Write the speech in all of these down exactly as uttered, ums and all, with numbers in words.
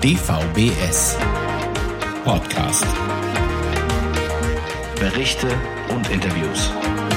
D V B S Podcast. Berichte und Interviews.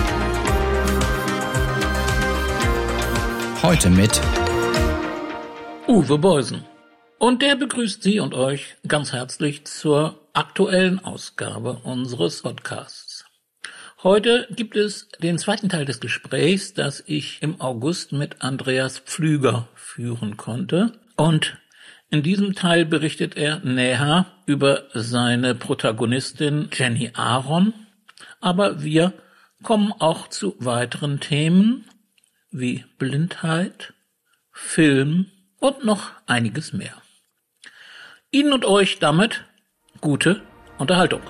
Heute mit Uwe Beusen. Und der begrüßt Sie und euch ganz herzlich zur aktuellen Ausgabe unseres Podcasts. Heute gibt es den zweiten Teil des Gesprächs, das ich im August mit Andreas Pflüger führen konnte. Und in diesem Teil berichtet er näher über seine Protagonistin Jenny Aaron. Aber wir kommen auch zu weiteren Themen wie Blindheit, Film und noch einiges mehr. Ihnen und euch damit gute Unterhaltung.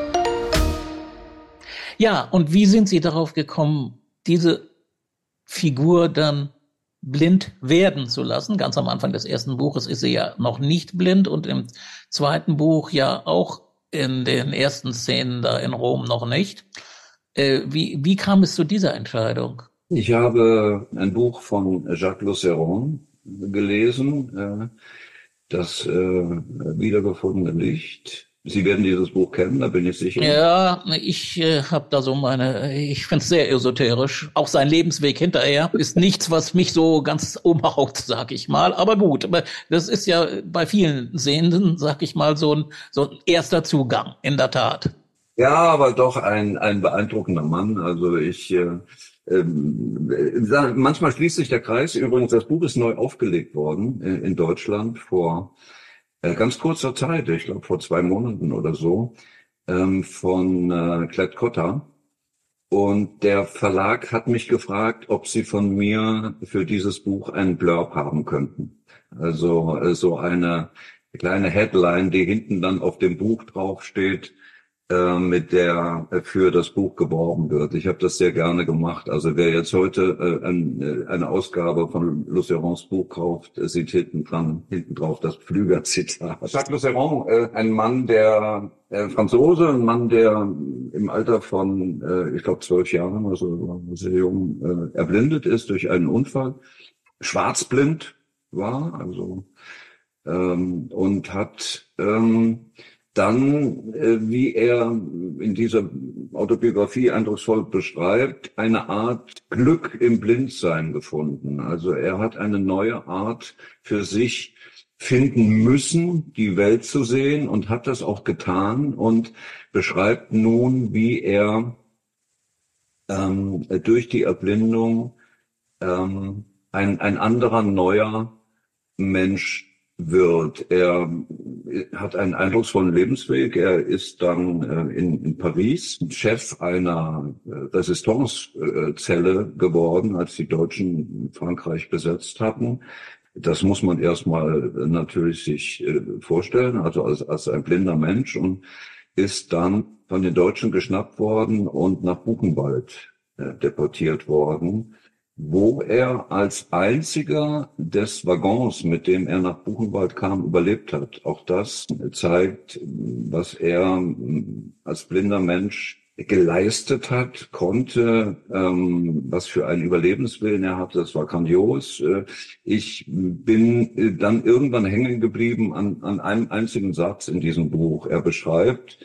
Ja, und wie sind Sie darauf gekommen, diese Figur dann blind werden zu lassen? Ganz am Anfang des ersten Buches ist sie ja noch nicht blind und im zweiten Buch ja auch in den ersten Szenen da in Rom noch nicht. Äh, wie, wie kam es zu dieser Entscheidung? Ich habe ein Buch von Jacques Lauceron gelesen, das wiedergefundene Licht. Sie werden dieses Buch kennen, da bin ich sicher. Ja, ich äh, habe da so meine, ich finde es sehr esoterisch. Auch sein Lebensweg hinterher ist nichts, was mich so ganz umhaut, sag ich mal. Aber gut, aber das ist ja bei vielen Sehenden, sag ich mal, so ein, so ein erster Zugang, in der Tat. Ja, aber doch ein, ein beeindruckender Mann. Also ich... Äh, Ähm, manchmal schließt sich der Kreis. Übrigens, das Buch ist neu aufgelegt worden in, in Deutschland vor äh, ganz kurzer Zeit, ich glaube vor zwei Monaten oder so, ähm, von äh, Klett-Cotta. Und der Verlag hat mich gefragt, ob sie von mir für dieses Buch einen Blurb haben könnten. Also äh, so eine kleine Headline, die hinten dann auf dem Buch draufsteht, mit der für das Buch geworben wird. Ich habe das sehr gerne gemacht. Also wer jetzt heute äh, ein, eine Ausgabe von Laucerons Buch kauft, äh, sieht hinten dran, hinten drauf das Pflüger-Zitat. Jacques Lauceron, äh, ein Mann, der äh, Franzose, ein Mann, der im Alter von, äh, ich glaube, zwölf Jahren, also sehr jung, äh, erblindet ist durch einen Unfall, schwarzblind war, also ähm, und hat ähm, dann, äh, wie er in dieser Autobiografie eindrucksvoll beschreibt, eine Art Glück im Blindsein gefunden. Also er hat eine neue Art für sich finden müssen, die Welt zu sehen, und hat das auch getan und beschreibt nun, wie er ähm, durch die Erblindung ähm, ein, ein anderer, neuer Mensch wird. Er hat einen eindrucksvollen Lebensweg. Er ist dann äh, in, in Paris Chef einer äh, Resistancezelle geworden, als die Deutschen Frankreich besetzt hatten. Das muss man erstmal natürlich sich äh, vorstellen, also als, als ein blinder Mensch, und ist dann von den Deutschen geschnappt worden und nach Buchenwald äh, deportiert worden, wo er als einziger des Waggons, mit dem er nach Buchenwald kam, überlebt hat. Auch das zeigt, was er als blinder Mensch geleistet hat, konnte, ähm, was für einen Überlebenswillen er hatte. Das war grandios. Ich bin dann irgendwann hängen geblieben an, an einem einzigen Satz in diesem Buch. Er beschreibt,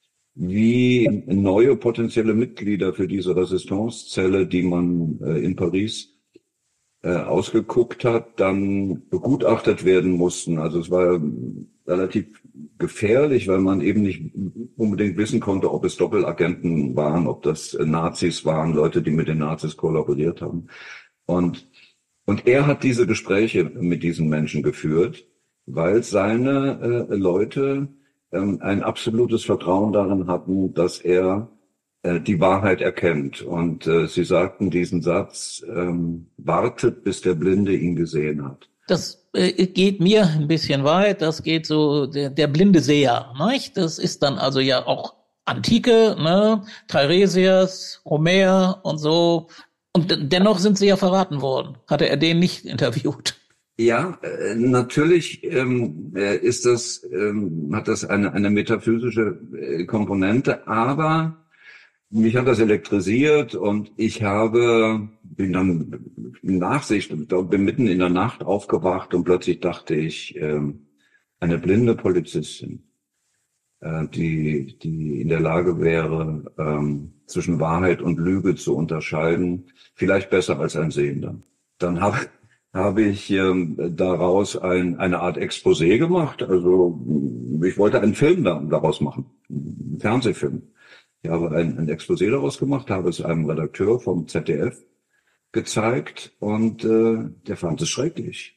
wie neue potenzielle Mitglieder für diese Resistancezelle, die man äh, in Paris äh, ausgeguckt hat, dann begutachtet werden mussten. Also es war relativ gefährlich, weil man eben nicht unbedingt wissen konnte, ob es Doppelagenten waren, ob das äh, Nazis waren, Leute, die mit den Nazis kollaboriert haben. Und, und er hat diese Gespräche mit diesen Menschen geführt, weil seine äh, Leute ein absolutes Vertrauen darin hatten, dass er äh, die Wahrheit erkennt. Und äh, sie sagten diesen Satz, ähm, wartet, bis der Blinde ihn gesehen hat. Das äh, geht mir ein bisschen weit, das geht so der, der blinde Seher, nicht? Das ist dann also ja auch Antike, ne? Teiresias, Homer und so. Und d- dennoch sind sie ja verraten worden. Hatte er den nicht interviewt? Ja, äh, natürlich ähm, äh, ist das, ähm, hat das eine, eine metaphysische äh, Komponente, aber mich hat das elektrisiert und ich habe, bin dann in Nachsicht, bin mitten in der Nacht aufgewacht und plötzlich dachte ich, ähm, eine blinde Polizistin, äh, die, die in der Lage wäre, ähm, zwischen Wahrheit und Lüge zu unterscheiden, vielleicht besser als ein Sehender. Dann habe habe ich ähm, daraus ein, eine Art Exposé gemacht. Also ich wollte einen Film da, daraus machen, einen Fernsehfilm. Ich habe ein, ein Exposé daraus gemacht, habe es einem Redakteur vom Z D F gezeigt und äh, der fand es schrecklich.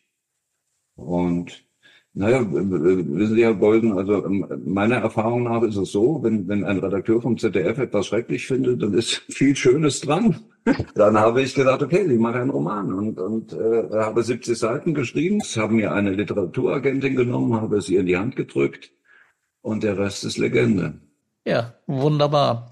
Und naja, wissen Sie, Herr Bolden, also meiner Erfahrung nach ist es so, wenn, wenn ein Redakteur vom Z D F etwas schrecklich findet, dann ist viel Schönes dran. Dann habe ich gesagt, okay, ich mache einen Roman und, und äh, habe siebzig Seiten geschrieben. Das haben mir eine Literaturagentin genommen, habe es ihr in die Hand gedrückt und der Rest ist Legende. Ja, wunderbar.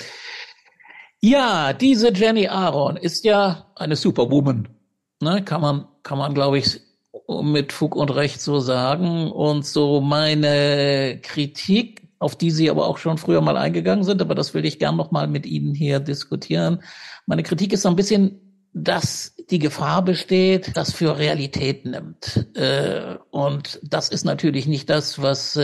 Ja, diese Jenny Aron ist ja eine Superwoman, ne? Kann man, kann man, glaube ich, mit Fug und Recht so sagen. Und so meine Kritik, auf die Sie aber auch schon früher mal eingegangen sind, aber das will ich gern noch mal mit Ihnen hier diskutieren. Meine Kritik ist so ein bisschen, dass die Gefahr besteht, dass für Realität nimmt. Und das ist natürlich nicht das, was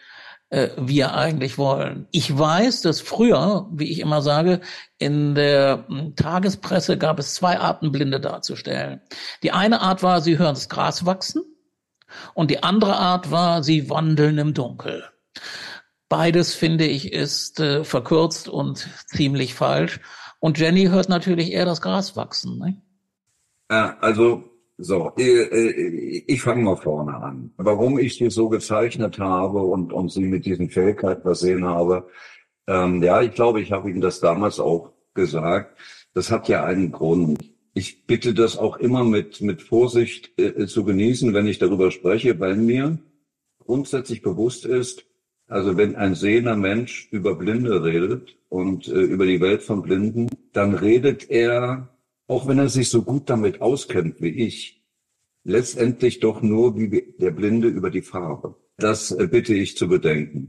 wir eigentlich wollen. Ich weiß, dass früher, wie ich immer sage, in der Tagespresse gab es zwei Arten, Blinde darzustellen. Die eine Art war, sie hören das Gras wachsen und die andere Art war, sie wandeln im Dunkel. Beides, finde ich, ist äh, verkürzt und ziemlich falsch. Und Jenny hört natürlich eher das Gras wachsen. Ne? Äh, also So, ich, ich fange mal vorne an. Warum ich sie so gezeichnet habe und, und sie mit diesen Fähigkeiten versehen habe, ähm, ja, ich glaube, ich habe Ihnen das damals auch gesagt. Das hat ja einen Grund. Ich bitte das auch immer mit, mit Vorsicht äh, zu genießen, wenn ich darüber spreche, weil mir grundsätzlich bewusst ist, also wenn ein sehender Mensch über Blinde redet und äh, über die Welt von Blinden, dann redet er, auch wenn er sich so gut damit auskennt wie ich, letztendlich doch nur wie der Blinde über die Farbe. Das bitte ich zu bedenken.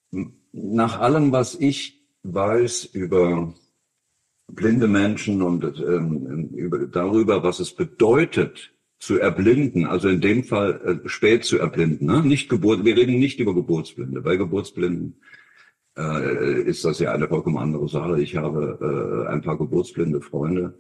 Nach allem, was ich weiß über blinde Menschen und ähm, über, darüber, was es bedeutet, zu erblinden, also in dem Fall äh, spät zu erblinden, ne? Nicht Geburt, wir reden nicht über Geburtsblinde. Bei Geburtsblinden äh, ist das ja eine vollkommen andere Sache. Ich habe äh, ein paar geburtsblinde Freunde,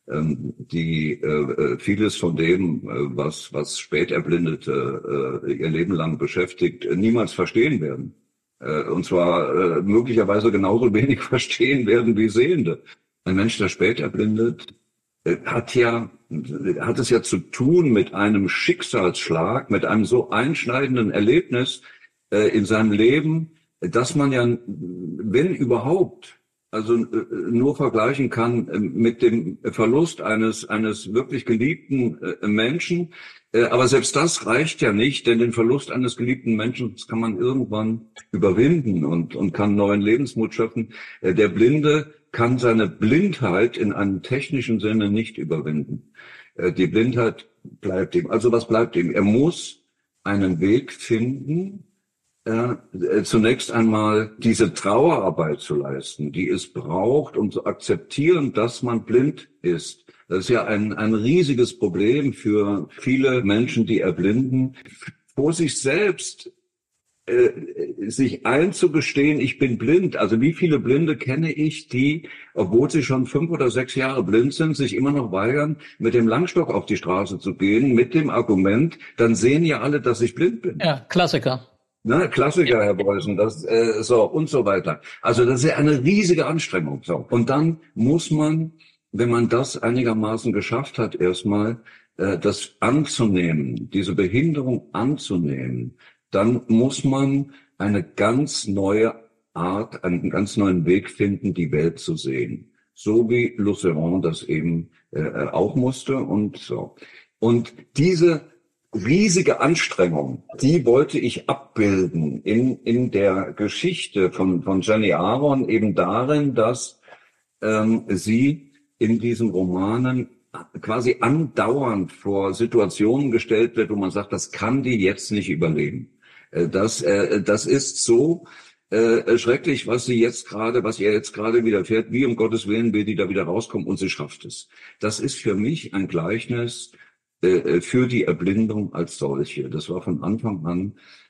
die äh, vieles von dem, äh, was was Späterblindete äh, ihr Leben lang beschäftigt, äh, niemals verstehen werden. Äh, und zwar äh, möglicherweise genauso wenig verstehen werden wie Sehende. Ein Mensch, der späterblindet, äh, hat ja hat es ja zu tun mit einem Schicksalsschlag, mit einem so einschneidenden Erlebnis äh, in seinem Leben, dass man ja, wenn überhaupt, also nur vergleichen kann mit dem Verlust eines eines wirklich geliebten Menschen. Aber selbst das reicht ja nicht, denn den Verlust eines geliebten Menschen kann man irgendwann überwinden und und kann neuen Lebensmut schöpfen. Der Blinde kann seine Blindheit in einem technischen Sinne nicht überwinden. Die Blindheit bleibt ihm. Also was bleibt ihm? Er muss einen Weg finden, Äh, zunächst einmal diese Trauerarbeit zu leisten, die es braucht, um zu akzeptieren, dass man blind ist. Das ist ja ein, ein riesiges Problem für viele Menschen, die erblinden, vor sich selbst äh, sich einzugestehen, ich bin blind. Also wie viele Blinde kenne ich, die, obwohl sie schon fünf oder sechs Jahre blind sind, sich immer noch weigern, mit dem Langstock auf die Straße zu gehen, mit dem Argument, dann sehen ja alle, dass ich blind bin. Ja, Klassiker. Ne, Klassiker, Herr Beusen, das äh, so und so weiter. Also das ist ja eine riesige Anstrengung. So. Und dann muss man, wenn man das einigermaßen geschafft hat, erstmal äh, das anzunehmen, diese Behinderung anzunehmen, dann muss man eine ganz neue Art, einen ganz neuen Weg finden, die Welt zu sehen. So wie Lucéron das eben äh, auch musste und so. Und diese riesige Anstrengung, die wollte ich abbilden in in der Geschichte von von Jenny Aron, eben darin, dass ähm, sie in diesen Romanen quasi andauernd vor Situationen gestellt wird, wo man sagt, das kann die jetzt nicht überleben. Äh, das äh, das ist so äh, schrecklich, was sie jetzt gerade, was ihr jetzt gerade widerfährt. Wie um Gottes Willen will die da wieder rauskommen, und sie schafft es. Das ist für mich ein Gleichnis für die Erblindung als solche. Das war von Anfang an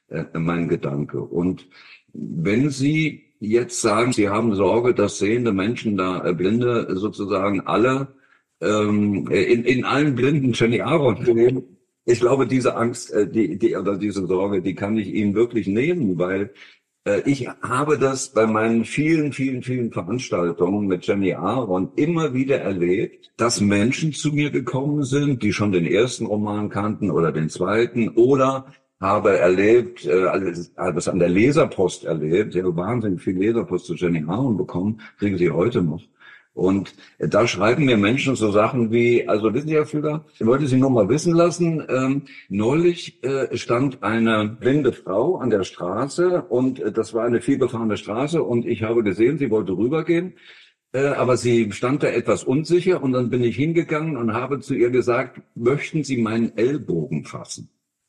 äh, mein Gedanke. Und wenn Sie jetzt sagen, Sie haben Sorge, dass sehende Menschen da, äh, Blinde sozusagen alle ähm, in, in allen Blinden Jenny Aron nehmen, ich glaube, diese Angst, äh, die, die oder diese Sorge, die kann ich Ihnen wirklich nehmen, weil äh, ich habe das bei meinen vielen, vielen, vielen Veranstaltungen mit Jenny Aron immer wieder erlebt, dass Menschen zu mir gekommen sind, die schon den ersten Roman kannten oder den zweiten oder habe erlebt, äh, habe es an der Leserpost erlebt. Ich habe wahnsinnig viel Leserpost zu Jenny Aron bekommen, kriegen Sie heute noch. Und äh, da schreiben mir Menschen so Sachen wie, also wissen Sie, Herr Füller, ich wollte Sie nur mal wissen lassen, ähm, neulich äh, stand eine blinde Frau an der Straße und äh, das war eine vielbefahrene Straße und ich habe gesehen, sie wollte rübergehen. Äh, aber sie stand da etwas unsicher und dann bin ich hingegangen und habe zu ihr gesagt, möchten Sie meinen Ellbogen fassen?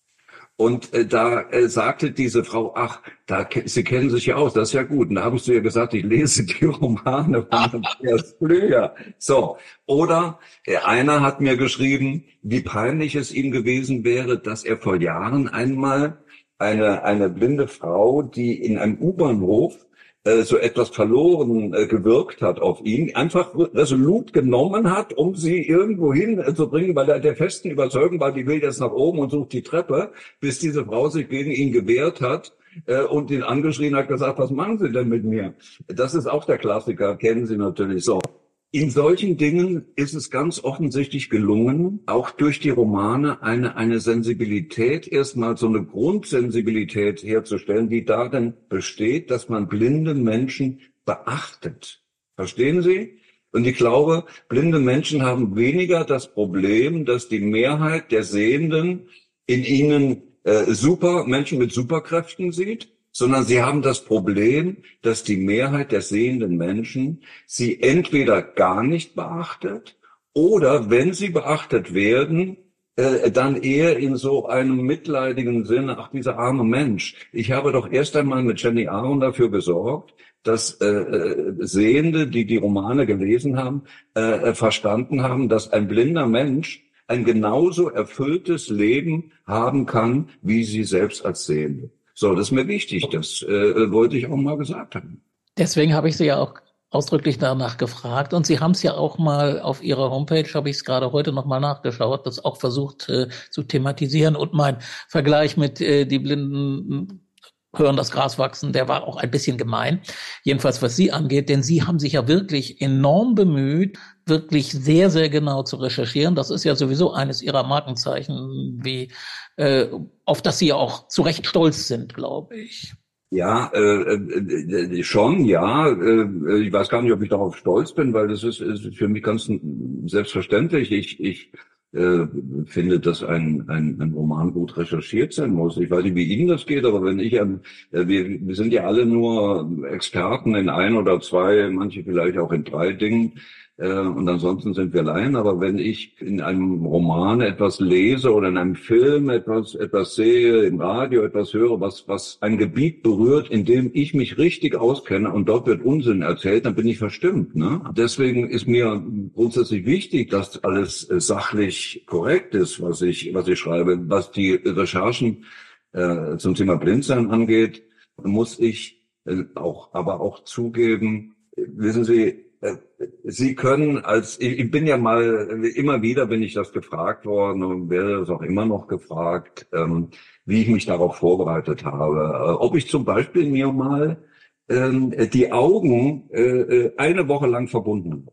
Und äh, da äh, sagte diese Frau, ach, da Sie kennen sich ja aus, das ist ja gut. Und da habe ich zu ihr gesagt, ich lese die Romane von Andreas Flöger. So, oder äh, einer hat mir geschrieben, wie peinlich es ihm gewesen wäre, dass er vor Jahren einmal eine eine blinde Frau, die in einem U-Bahnhof so etwas verloren äh, gewirkt hat auf ihn, einfach resolut genommen hat, um sie irgendwo hin äh, zu bringen, weil er der festen Überzeugung war, die will jetzt nach oben und sucht die Treppe, bis diese Frau sich gegen ihn gewehrt hat äh, und ihn angeschrien hat, gesagt, was machen Sie denn mit mir? Das ist auch der Klassiker, kennen Sie natürlich so. In solchen Dingen ist es ganz offensichtlich gelungen, auch durch die Romane eine, eine Sensibilität, erstmal so eine Grundsensibilität herzustellen, die darin besteht, dass man blinde Menschen beachtet. Verstehen Sie? Und ich glaube, blinde Menschen haben weniger das Problem, dass die Mehrheit der Sehenden in ihnen äh, super Menschen mit Superkräften sieht, sondern sie haben das Problem, dass die Mehrheit der sehenden Menschen sie entweder gar nicht beachtet oder, wenn sie beachtet werden, äh, dann eher in so einem mitleidigen Sinne, ach, dieser arme Mensch. Ich habe doch erst einmal mit Jenny Aron dafür gesorgt, dass äh, Sehende, die die Romane gelesen haben, äh, verstanden haben, dass ein blinder Mensch ein genauso erfülltes Leben haben kann, wie sie selbst als Sehende. So, das ist mir wichtig, das äh, wollte ich auch mal gesagt haben. Deswegen habe ich Sie ja auch ausdrücklich danach gefragt und Sie haben es ja auch mal auf Ihrer Homepage, habe ich es gerade heute noch mal nachgeschaut, das auch versucht äh, zu thematisieren und mein Vergleich mit äh, die Blinden hören das Gras wachsen, der war auch ein bisschen gemein, jedenfalls was Sie angeht, denn Sie haben sich ja wirklich enorm bemüht, wirklich sehr, sehr genau zu recherchieren. Das ist ja sowieso eines Ihrer Markenzeichen, wie äh, auf das Sie ja auch zu Recht stolz sind, glaube ich. Ja, äh, äh, schon, ja. Äh, ich weiß gar nicht, ob ich darauf stolz bin, weil das ist, ist für mich ganz selbstverständlich. Ich, ich äh, finde, dass ein, ein, ein Roman gut recherchiert sein muss. Ich weiß nicht, wie Ihnen das geht, aber wenn ich, äh, wir, wir sind ja alle nur Experten in ein oder zwei, manche vielleicht auch in drei Dingen. Und ansonsten sind wir Laien, aber wenn ich in einem Roman etwas lese oder in einem Film etwas etwas sehe, im Radio etwas höre, was was ein Gebiet berührt, in dem ich mich richtig auskenne und dort wird Unsinn erzählt, dann bin ich verstimmt. Ne? Deswegen ist mir grundsätzlich wichtig, dass alles sachlich korrekt ist, was ich was ich schreibe. Was die Recherchen äh, zum Thema Blindsein angeht, muss ich äh, auch aber auch zugeben, wissen Sie, Sie können als, ich bin ja mal, immer wieder bin ich das gefragt worden und werde das auch immer noch gefragt, ähm, wie ich mich darauf vorbereitet habe. Ob ich zum Beispiel mir mal ähm, die Augen äh, eine Woche lang verbunden habe.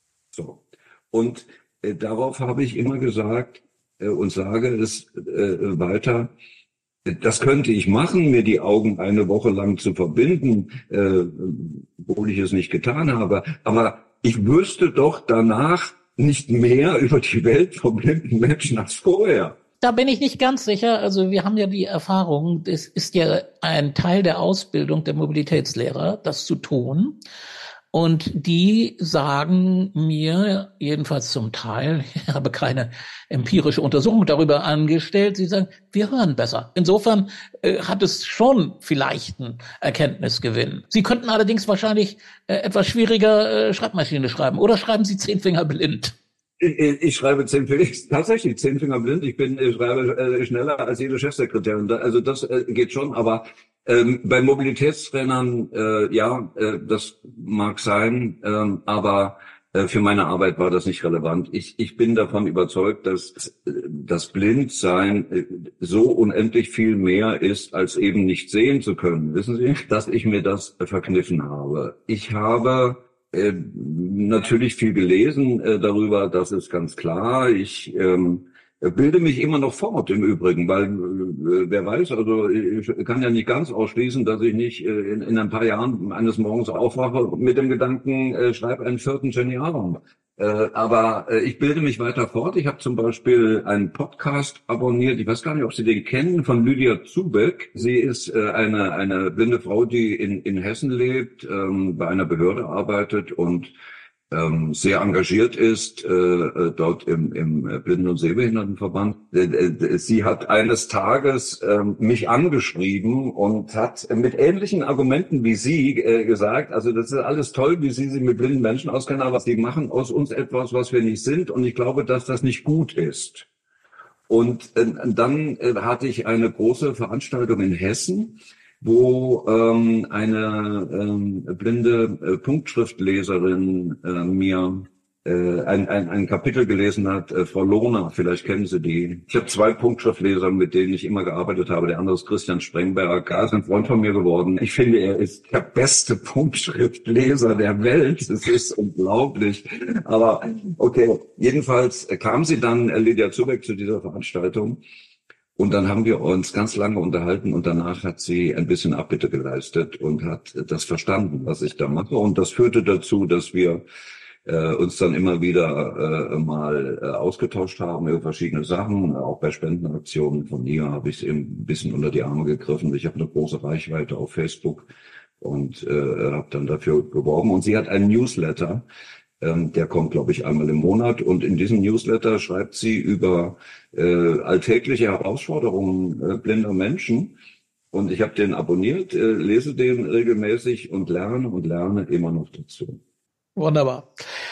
So. Und äh, darauf habe ich immer gesagt äh, und sage es äh, weiter, das könnte ich machen, mir die Augen eine Woche lang zu verbinden, äh, obwohl ich es nicht getan habe. Aber ich wüsste doch danach nicht mehr über die Welt von blinden Menschen als vorher. Da bin ich nicht ganz sicher. Also wir haben ja die Erfahrung, es ist ja ein Teil der Ausbildung der Mobilitätslehrer, das zu tun. Und die sagen mir, jedenfalls zum Teil, ich habe keine empirische Untersuchung darüber angestellt, sie sagen, wir hören besser. Insofern äh, hat es schon vielleicht einen Erkenntnisgewinn. Sie könnten allerdings wahrscheinlich äh, etwas schwieriger äh, Schreibmaschine schreiben. Oder schreiben Sie zehn Finger blind? Ich, ich schreibe zehn Finger, tatsächlich zehn Finger blind. Ich bin, ich schreibe äh, schneller als jede Chefsekretärin. Da, also das äh, geht schon, aber ähm, bei Mobilitätstrainern, äh, ja, äh, das mag sein, ähm, aber äh, für meine Arbeit war das nicht relevant. Ich, ich bin davon überzeugt, dass das Blindsein äh, so unendlich viel mehr ist, als eben nicht sehen zu können. Wissen Sie, dass ich mir das äh, verkniffen habe. Ich habe Äh, natürlich viel gelesen äh, darüber, das ist ganz klar. Ich ähm, bilde mich immer noch fort im Übrigen, weil äh, wer weiß, also ich kann ja nicht ganz ausschließen, dass ich nicht äh, in, in ein paar Jahren eines Morgens aufwache mit dem Gedanken, äh, schreib einen vierten Jenny Aron. Äh, aber äh, ich bilde mich weiter fort. Ich habe zum Beispiel einen Podcast abonniert. Ich weiß gar nicht, ob Sie den kennen, von Lydia Zubeck. Sie ist äh, eine eine blinde Frau, die in in Hessen lebt, ähm, bei einer Behörde arbeitet und ähm, sehr engagiert ist äh, dort im, im Blinden- und Sehbehindertenverband. Äh, äh, sie hat eines Tages äh, mich angeschrieben und hat mit ähnlichen Argumenten wie Sie äh, gesagt, also das ist alles toll, wie Sie sich mit blinden Menschen auskennen, aber Sie machen aus uns etwas, was wir nicht sind, und ich glaube, dass das nicht gut ist. Und äh, dann äh, hatte ich eine große Veranstaltung in Hessen, wo ähm, eine ähm, blinde äh, Punktschriftleserin äh, mir äh, ein, ein, ein Kapitel gelesen hat, äh, Frau Lohner, vielleicht kennen Sie die. Ich habe zwei Punktschriftleser, mit denen ich immer gearbeitet habe. Der andere ist Christian Sprengberg. Er ist ein Freund von mir geworden. Ich finde, er ist der beste Punktschriftleser der Welt. Es ist unglaublich. Aber okay, jedenfalls kam sie dann, äh, Lydia Zubeck, zu dieser Veranstaltung. Und dann haben wir uns ganz lange unterhalten und danach hat sie ein bisschen Abbitte geleistet und hat das verstanden, was ich da mache. Und das führte dazu, dass wir äh, uns dann immer wieder äh, mal äh, ausgetauscht haben über verschiedene Sachen. Auch bei Spendenaktionen von ihr habe ich es eben ein bisschen unter die Arme gegriffen. Ich habe eine große Reichweite auf Facebook und äh, habe dann dafür geworben. Und sie hat einen Newsletter. Ähm, der kommt, glaube ich, einmal im Monat. Und in diesem Newsletter schreibt sie über äh, alltägliche Herausforderungen äh, blinder Menschen. Und ich habe den abonniert, äh, lese den regelmäßig und lerne und lerne immer noch dazu. Wunderbar.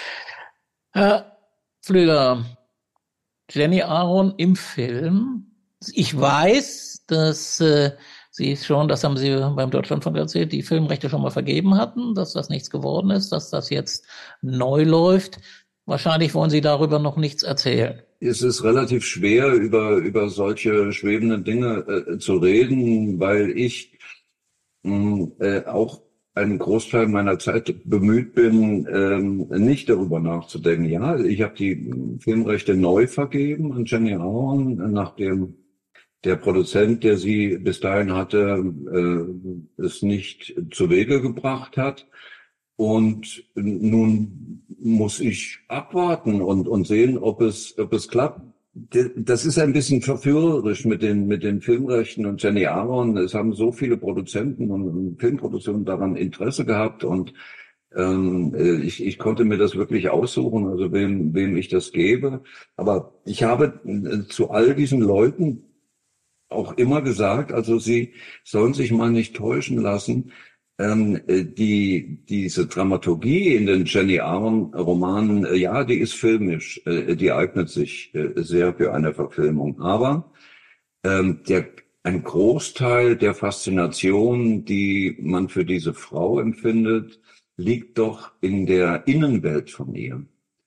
Herr Pflüger, Jenny Aron im Film. Ich weiß, dass äh, Sie schon, das haben Sie beim Deutschlandfunk erzählt, die Filmrechte schon mal vergeben hatten, dass das nichts geworden ist, dass das jetzt neu läuft. Wahrscheinlich wollen Sie darüber noch nichts erzählen. Es ist relativ schwer, über über solche schwebenden Dinge äh, zu reden, weil ich mh, äh, auch einen Großteil meiner Zeit bemüht bin, ähm, nicht darüber nachzudenken. Ja, ich habe die Filmrechte neu vergeben an Jenny Aron, nachdem der Produzent, der sie bis dahin hatte, äh, es nicht zu Wege gebracht hat. Und nun muss ich abwarten und, und sehen, ob es, ob es klappt. Das ist ein bisschen verführerisch mit den, mit den Filmrechten und Jenny Aron. Es haben so viele Produzenten und Filmproduktionen daran Interesse gehabt und ähm, ich, ich konnte mir das wirklich aussuchen, also wem, wem ich das gebe. Aber ich habe zu all diesen Leuten auch immer gesagt, also sie sollen sich mal nicht täuschen lassen. Ähm, die diese Dramaturgie in den Jenny Aron Romanen, äh, ja, die ist filmisch, äh, die eignet sich äh, sehr für eine Verfilmung. Aber ähm, der ein Großteil der Faszination, die man für diese Frau empfindet, liegt doch in der Innenwelt von ihr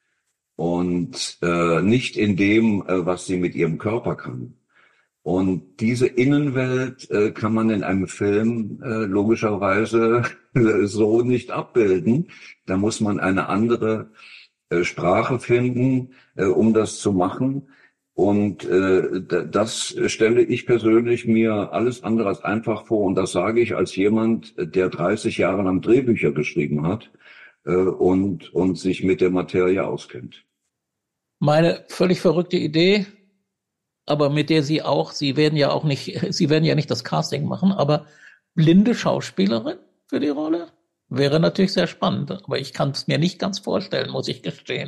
und äh, nicht in dem, äh, was sie mit ihrem Körper kann. Und diese Innenwelt äh, kann man in einem Film äh, logischerweise äh, so nicht abbilden. Da muss man eine andere äh, Sprache finden, äh, um das zu machen. Und äh, das stelle ich persönlich mir alles andere als einfach vor. Und das sage ich als jemand, der dreißig Jahre lang Drehbücher geschrieben hat äh, und, und sich mit der Materie auskennt. Meine völlig verrückte Idee, aber mit der Sie auch, Sie werden ja auch nicht, Sie werden ja nicht das Casting machen, aber blinde Schauspielerin für die Rolle wäre natürlich sehr spannend. Aber ich kann es mir nicht ganz vorstellen, muss ich gestehen.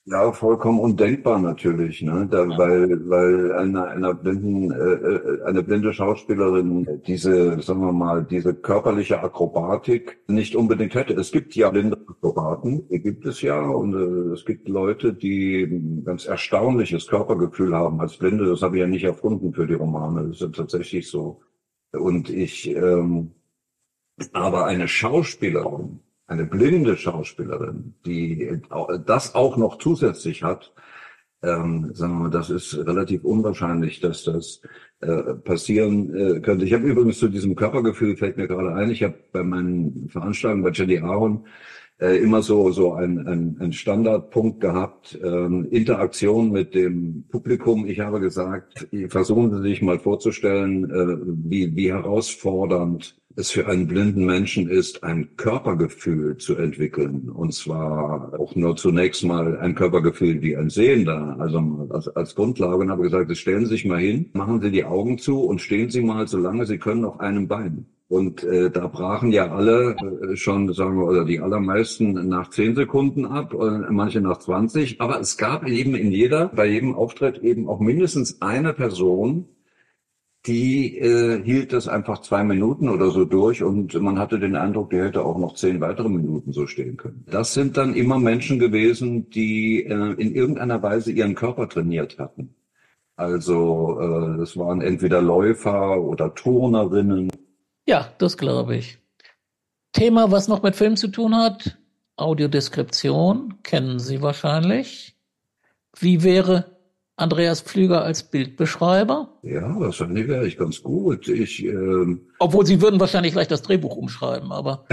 Ja, vollkommen undenkbar natürlich, ne? Da, weil weil eine einer blinden äh, eine blinde Schauspielerin diese, sagen wir mal, diese körperliche Akrobatik nicht unbedingt hätte. Es gibt ja blinde Akrobaten, die gibt es ja, und äh, es gibt Leute, die ein ganz erstaunliches Körpergefühl haben als Blinde. Das habe ich ja nicht erfunden für die Romane. Das ist ja tatsächlich so. Und ich ähm, aber eine Schauspielerin, eine blinde Schauspielerin, die das auch noch zusätzlich hat, ähm, sagen wir mal, das ist relativ unwahrscheinlich, dass das äh, passieren äh, könnte. Ich habe übrigens zu diesem Körpergefühl, fällt mir gerade ein, ich habe bei meinen Veranstaltungen bei Jenny Aron äh, immer so so ein, ein, ein Standardpunkt gehabt, ähm, Interaktion mit dem Publikum. Ich habe gesagt, versuchen Sie sich mal vorzustellen, äh, wie, wie herausfordernd es für einen blinden Menschen ist, ein Körpergefühl zu entwickeln. Und zwar auch nur zunächst mal ein Körpergefühl wie ein Sehender, also als, als Grundlage. Und habe gesagt, stellen Sie sich mal hin, machen Sie die Augen zu und stehen Sie mal, solange Sie können, auf einem Bein. Und äh, da brachen ja alle äh, schon, sagen wir, oder die allermeisten nach zehn Sekunden ab, äh, manche nach zwanzig. Aber es gab eben in jeder, bei jedem Auftritt eben auch mindestens eine Person, die äh, hielt das einfach zwei Minuten oder so durch und man hatte den Eindruck, die hätte auch noch zehn weitere Minuten so stehen können. Das sind dann immer Menschen gewesen, die äh, in irgendeiner Weise ihren Körper trainiert hatten. Also äh, das waren entweder Läufer oder Turnerinnen. Ja, das glaube ich. Thema, was noch mit Film zu tun hat, Audiodeskription, kennen Sie wahrscheinlich. Wie wäre Andreas Pflüger als Bildbeschreiber? Ja, wahrscheinlich wäre ich ganz gut. Ich, ähm Obwohl Sie würden wahrscheinlich gleich das Drehbuch umschreiben, aber...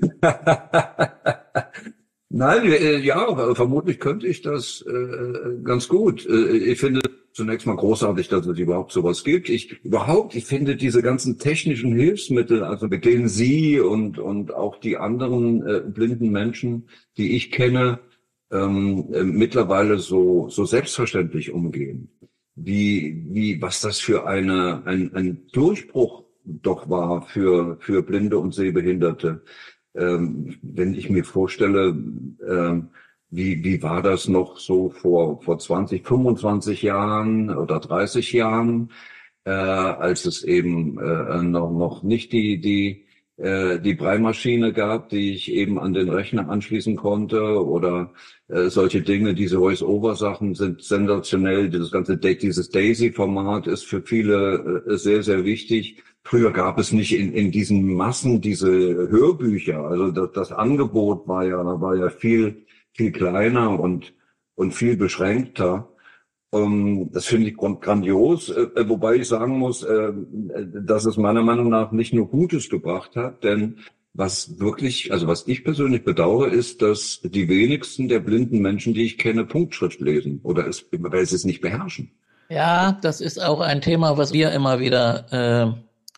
Nein, äh, ja, vermutlich könnte ich das äh, ganz gut. Äh, ich finde zunächst mal großartig, dass es überhaupt sowas gibt. Ich überhaupt, ich finde diese ganzen technischen Hilfsmittel, also mit denen Sie und und auch die anderen äh, blinden Menschen, die ich kenne, ähm, äh, mittlerweile so so selbstverständlich umgehen. Wie wie was das für eine ein ein Durchbruch doch war für für Blinde und Sehbehinderte. Ähm, wenn ich mir vorstelle, ähm, wie, wie war das noch so vor, vor zwanzig, fünfundzwanzig Jahren oder dreißig Jahren, äh, als es eben äh, noch, noch nicht die, die, äh, die Braillemaschine gab, die ich eben an den Rechner anschließen konnte oder äh, solche Dinge, diese Voice-Over-Sachen sind sensationell. Dieses ganze, dieses Daisy-Format ist für viele äh, sehr, sehr wichtig. Früher gab es nicht in, in diesen Massen diese Hörbücher. Also das, das Angebot war ja, war ja viel, viel kleiner und, und viel beschränkter. Um, das finde ich grandios, äh, wobei ich sagen muss, äh, dass es meiner Meinung nach nicht nur Gutes gebracht hat, denn was wirklich, also was ich persönlich bedauere, ist, dass die wenigsten der blinden Menschen, die ich kenne, Punktschrift lesen oder es, weil sie es nicht beherrschen. Ja, das ist auch ein Thema, was wir immer wieder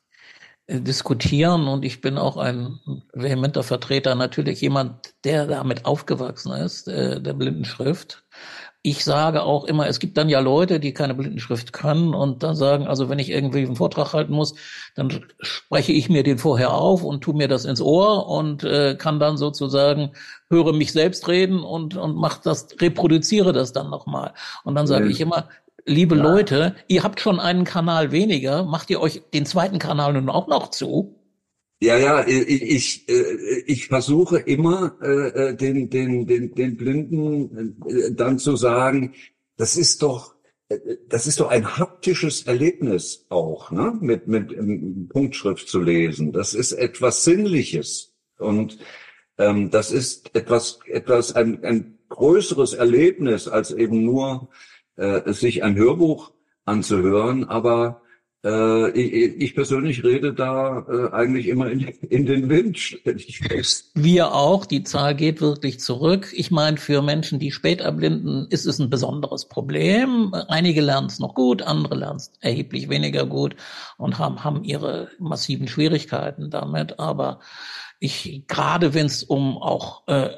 äh, diskutieren und ich bin auch ein vehementer Vertreter, natürlich jemand, der damit aufgewachsen ist, äh, der Blindenschrift. Ich sage auch immer, es gibt dann ja Leute, die keine Blindenschrift können und dann sagen, also wenn ich irgendwie einen Vortrag halten muss, dann spreche ich mir den vorher auf und tu mir das ins Ohr und äh, kann dann sozusagen, höre mich selbst reden und und mach das, reproduziere das dann nochmal. Und dann sage ja. ich immer, liebe ja. Leute, ihr habt schon einen Kanal weniger, macht ihr euch den zweiten Kanal nun auch noch zu? Ja, ja, ich, ich, ich versuche immer äh, den, den, den, den Blinden äh, dann zu sagen, das ist doch, das ist doch ein haptisches Erlebnis auch, ne? Mit, mit ähm, Punktschrift zu lesen. Das ist etwas Sinnliches und ähm, das ist etwas, etwas ein, ein größeres Erlebnis als eben nur äh, sich ein Hörbuch anzuhören, aber Äh, ich, ich persönlich rede da äh, eigentlich immer in, in den Wind, stelle ich fest. Wir auch, die Zahl geht wirklich zurück. Ich meine, für Menschen, die spät erblinden, ist es ein besonderes Problem. Einige lernen es noch gut, andere lernen es erheblich weniger gut und haben, haben ihre massiven Schwierigkeiten damit. Aber ich, gerade wenn es um auch äh,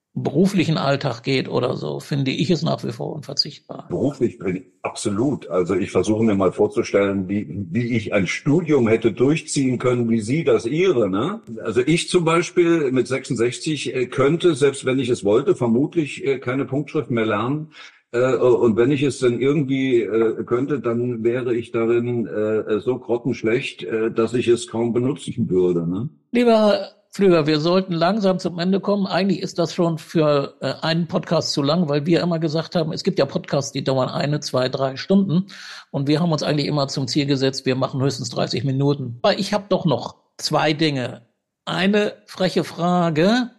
beruflichen Alltag geht oder so, finde ich es nach wie vor unverzichtbar. Beruflich bin ich absolut. Also ich versuche mir mal vorzustellen, wie, wie ich ein Studium hätte durchziehen können, wie Sie das Ihre, ne? Also ich zum Beispiel mit sechsundsechzig äh, könnte, selbst wenn ich es wollte, vermutlich äh, keine Punktschrift mehr lernen. Äh, und wenn ich es dann irgendwie äh, könnte, dann wäre ich darin äh, so grottenschlecht, äh, dass ich es kaum benutzen würde, ne? Lieber Pflüger, wir sollten langsam zum Ende kommen. Eigentlich ist das schon für äh, einen Podcast zu lang, weil wir immer gesagt haben, es gibt ja Podcasts, die dauern eine, zwei, drei Stunden. Und wir haben uns eigentlich immer zum Ziel gesetzt, wir machen höchstens dreißig Minuten. Aber ich habe doch noch zwei Dinge. Eine freche Frage.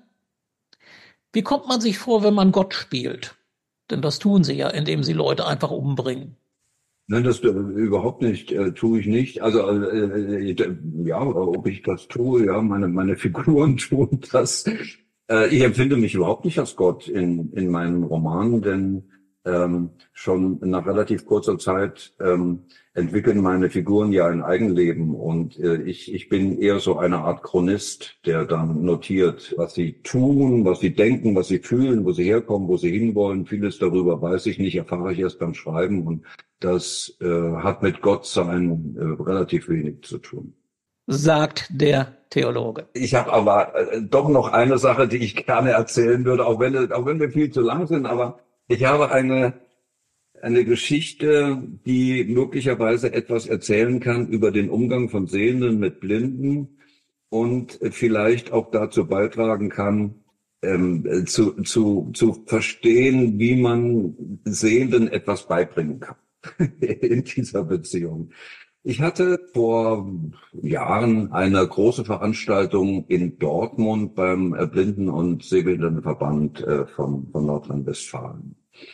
Wie kommt man sich vor, wenn man Gott spielt? Denn das tun sie ja, indem sie Leute einfach umbringen. Nein, das äh, überhaupt nicht, äh, tue ich nicht. Also äh, äh, ja, ob ich das tue, ja, meine meine Figuren tun das. Äh, ich empfinde mich überhaupt nicht als Gott in in meinen Romanen, denn ähm, schon nach relativ kurzer Zeit ähm, entwickeln meine Figuren ja ein Eigenleben und äh, ich ich bin eher so eine Art Chronist, der dann notiert, was sie tun, was sie denken, was sie fühlen, wo sie herkommen, wo sie hinwollen. Vieles darüber weiß ich nicht, erfahre ich erst beim Schreiben und das äh, hat mit Gottsein äh, relativ wenig zu tun. Sagt der Theologe. Ich habe aber äh, doch noch eine Sache, die ich gerne erzählen würde, auch wenn auch wenn wir viel zu lang sind, aber ich habe eine eine Geschichte, die möglicherweise etwas erzählen kann über den Umgang von Sehenden mit Blinden und vielleicht auch dazu beitragen kann, ähm, zu zu zu verstehen, wie man Sehenden etwas beibringen kann in dieser Beziehung. Ich hatte vor Jahren eine große Veranstaltung in Dortmund beim Blinden- und Sehbehindertenverband äh, von, von Nordrhein-Westfalen.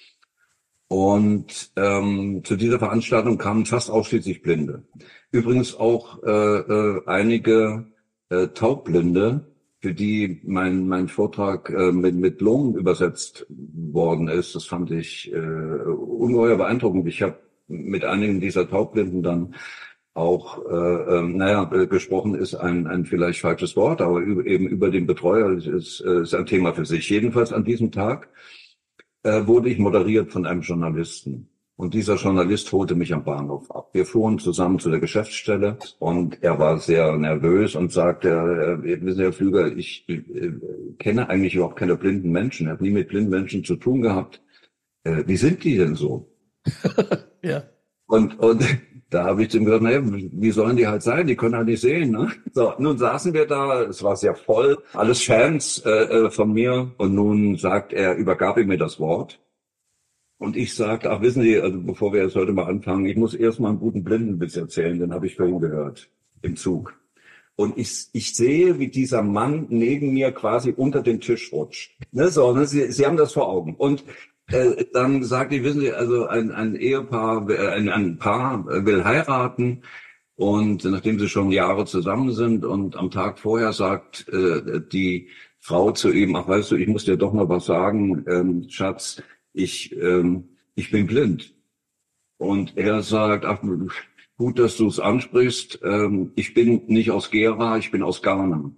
Und ähm, zu dieser Veranstaltung kamen fast ausschließlich Blinde. Übrigens auch äh, äh, einige äh, Taubblinde, für die mein mein Vortrag äh, mit mit Lungen übersetzt worden ist. Das fand ich äh, ungeheuer beeindruckend. Ich habe mit einigen dieser Taubblinden dann auch, äh, äh, naja, äh, gesprochen ist ein ein vielleicht falsches Wort, aber über, eben über den Betreuer ist, äh, ist ein Thema für sich. Jedenfalls an diesem Tag äh, wurde ich moderiert von einem Journalisten. Und dieser Journalist holte mich am Bahnhof ab. Wir fuhren zusammen zu der Geschäftsstelle und er war sehr nervös und sagte, äh, wissen Sie, Herr Pflüger, ich äh, kenne eigentlich überhaupt keine blinden Menschen. Ich habe nie mit blinden Menschen zu tun gehabt. Äh, wie sind die denn so? Ja. Und, und da habe ich zu ihm gesagt, naja, wie sollen die halt sein? Die können halt nicht sehen, ne? So, nun saßen wir da, es war sehr voll, alles Fans äh, von mir. Und nun sagt er, übergab ihm mir das Wort. Und ich sagte, ach, wissen Sie, also bevor wir jetzt heute mal anfangen, ich muss erst mal einen guten Blindenwitz erzählen, den habe ich vorhin gehört, im Zug. Und ich, ich sehe, wie dieser Mann neben mir quasi unter den Tisch rutscht. Ne, so, ne, Sie, Sie haben das vor Augen. Und Äh, dann sagte ich, wissen Sie, also ein, ein Ehepaar, äh, ein, ein Paar will heiraten und nachdem sie schon Jahre zusammen sind und am Tag vorher sagt äh, die Frau zu ihm, ach weißt du, ich muss dir doch mal was sagen, ähm, Schatz, ich ähm, ich bin blind. Und er sagt, ach gut, dass du es ansprichst, ähm, ich bin nicht aus Gera, ich bin aus Ghana.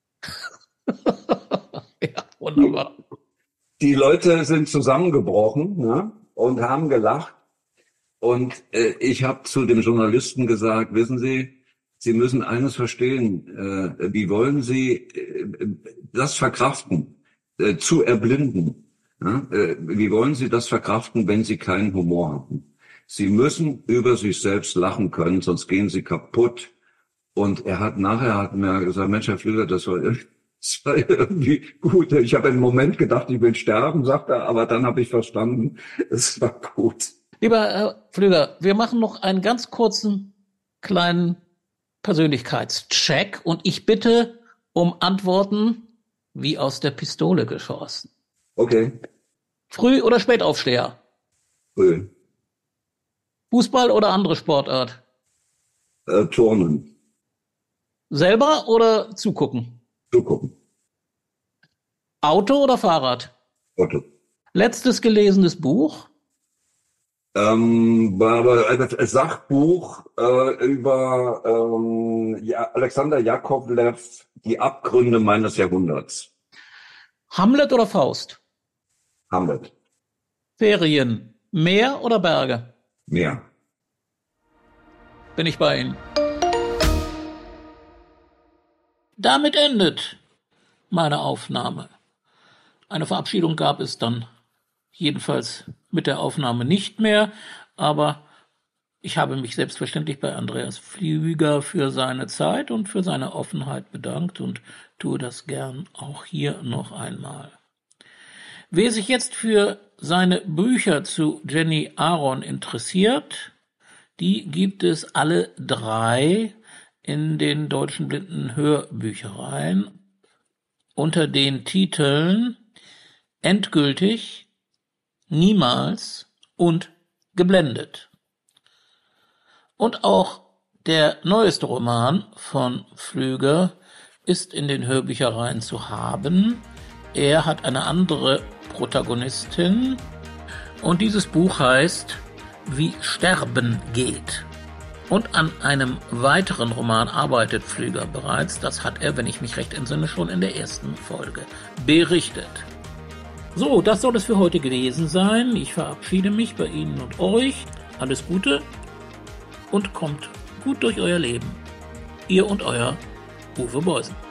Ja, wunderbar. Die Leute sind zusammengebrochen, ne, und haben gelacht. Und äh, ich habe zu dem Journalisten gesagt, wissen Sie, Sie müssen eines verstehen. Äh, wie wollen Sie äh, das verkraften, äh, zu erblinden? Ja? Äh, wie wollen Sie das verkraften, wenn Sie keinen Humor haben? Sie müssen über sich selbst lachen können, sonst gehen Sie kaputt. Und er hat nachher hat mir gesagt, Mensch, Herr Pflüger, das war Das war irgendwie gut. Ich habe einen Moment gedacht, ich will sterben, sagt er, aber dann habe ich verstanden, es war gut. Lieber Herr Pflüger, wir machen noch einen ganz kurzen kleinen Persönlichkeitscheck und ich bitte um Antworten wie aus der Pistole geschossen. Okay. Früh- oder Spätaufsteher? Früh. Fußball oder andere Sportart? Äh, Turnen. Selber oder zugucken? Zugucken. Auto oder Fahrrad? Auto. Letztes gelesenes Buch? Ähm, war aber ein Sachbuch äh, über ähm, ja, Alexander Jakovlev, Die Abgründe meines Jahrhunderts. Hamlet oder Faust? Hamlet. Ferien, Meer oder Berge? Meer. Bin ich bei Ihnen. Damit endet meine Aufnahme. Eine Verabschiedung gab es dann jedenfalls mit der Aufnahme nicht mehr, aber ich habe mich selbstverständlich bei Andreas Pflüger für seine Zeit und für seine Offenheit bedankt und tue das gern auch hier noch einmal. Wer sich jetzt für seine Bücher zu Jenny Aron interessiert, die gibt es alle drei in den deutschen blinden Hörbüchereien unter den Titeln Endgültig, Niemals und Geblendet. Und auch der neueste Roman von Pflüger ist in den Hörbüchereien zu haben. Er hat eine andere Protagonistin und dieses Buch heißt Wie Sterben geht. Und an einem weiteren Roman arbeitet Pflüger bereits. Das hat er, wenn ich mich recht entsinne, schon in der ersten Folge berichtet. So, das soll es für heute gewesen sein. Ich verabschiede mich bei Ihnen und euch. Alles Gute und kommt gut durch euer Leben. Ihr und euer Uwe Beusen.